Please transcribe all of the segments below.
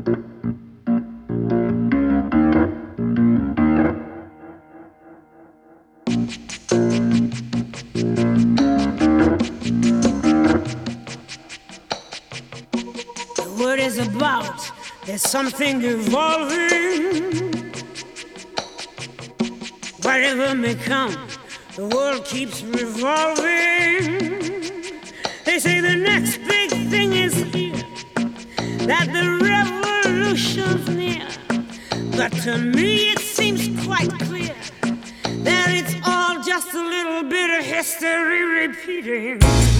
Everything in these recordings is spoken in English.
What is about? There's something evolving. Whatever may come, the world keeps revolving. They say the next big thing is here, that the revolution's near. But to me it seems quite clear that it's all just a little bit of history repeating.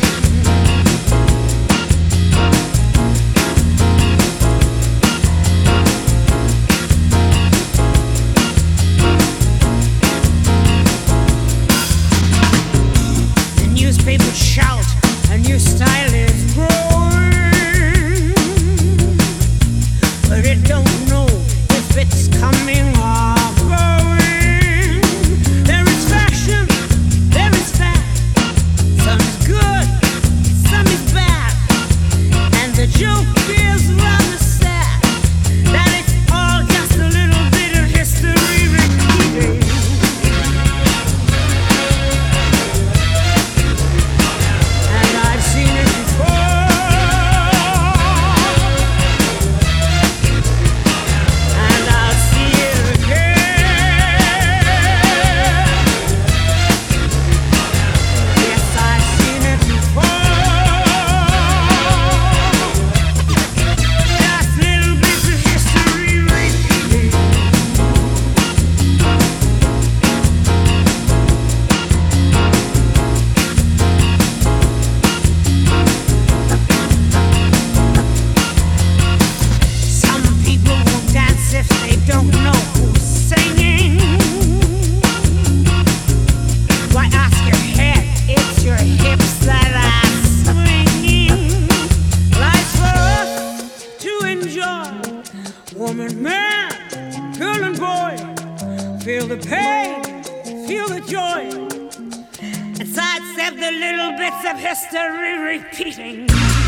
People shout, a new style is growing, but it don't know if it's coming or going. There is fashion, there is fat, some is good, some is bad, and the joke is rather sad, that it's all just a little bit of history repeating. Woman, man, girl and boy, feel the pain, feel the joy, and sidestep the little bits of history repeating.